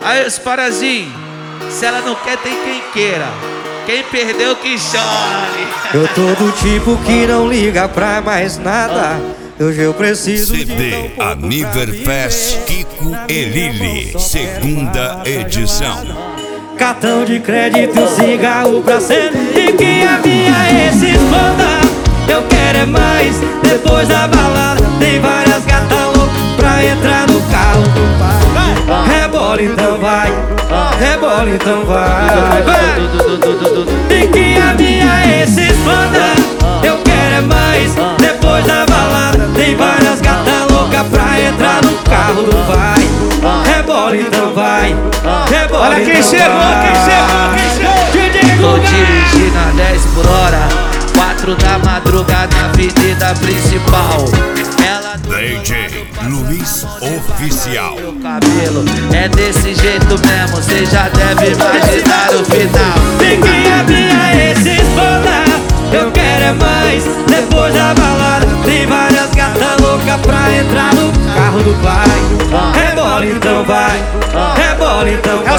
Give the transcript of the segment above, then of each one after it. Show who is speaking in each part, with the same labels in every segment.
Speaker 1: Aí os parazinhos, se ela não quer, tem quem queira. Quem perdeu que chore.
Speaker 2: Eu tô do tipo que não liga pra mais nada. Hoje eu preciso
Speaker 3: CD Aniverfest Kiko e Lili, segunda edição.
Speaker 2: Cartão de crédito, cigarro pra ser. E que a minha ex esconda. Eu quero é mais, depois da balada. Tem várias gatas loucas pra entrar no carro do pai. Rebola então vai, rebola então vai. E que a minha ex esconda. Eu quero é mais, depois da balada. Tem várias gatas loucas pra entrar no carro do pai. Rebola então vai, rebola.
Speaker 4: Olha quem
Speaker 2: então
Speaker 4: chegou,
Speaker 2: vai.
Speaker 4: quem chegou.
Speaker 1: Tô dirigindo a 10 por hora, 4 da madrugada na avenida principal. Ela
Speaker 3: DJ Luiz Oficial.
Speaker 1: meu cabelo é desse jeito mesmo, cê já deve imaginar o final.
Speaker 2: Tem que a minha ex esposa. Eu quero é mais, depois da balada. Tem várias gatas loucas pra entrar no carro do pai. Rebola então vai, rebola então vai.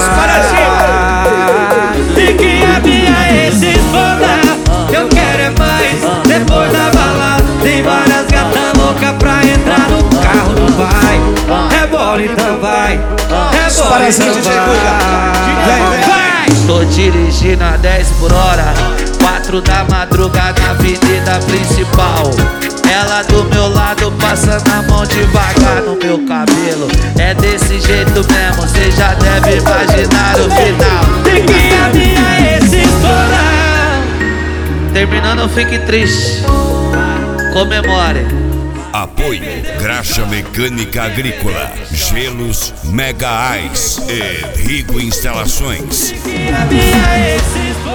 Speaker 4: É os parazinhos.
Speaker 2: Tem que a minha ex esposa. Eu quero é mais, depois da balada. Tem várias gatas loucas pra entrar no carro do pai. Rebola então vai, rebola
Speaker 4: parazinhos,
Speaker 2: então
Speaker 4: DJ Guga.
Speaker 2: vai.
Speaker 1: Tô dirigindo a 10 por hora, 4 da madrugada na avenida principal. Ela do meu lado passando a mão devagar no meu cabelo. É desse jeito mesmo, cê já deve imaginar o final.
Speaker 2: Tem que a minha ex esposa.
Speaker 1: Terminando, fique triste, comemore.
Speaker 3: Apoio Graxa Mecânica Agrícola, Gelos Mega Ice e Rigo Instalações.
Speaker 2: A minha ex esposa.